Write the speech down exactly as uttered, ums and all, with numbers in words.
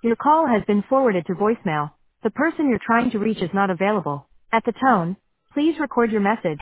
Your call has been forwarded to voicemail. The person you're trying to reach is not available. At the tone, please record your message.